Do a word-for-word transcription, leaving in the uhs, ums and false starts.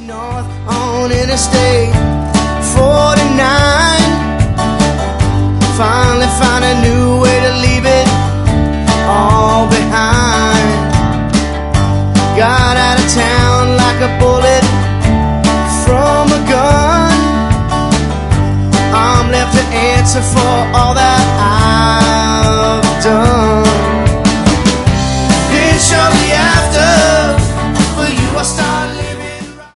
North on Interstate forty-nine. Finally found a new way to leave it all behind. Got out of town like a bullet from a gun. I'm left to answer for all that I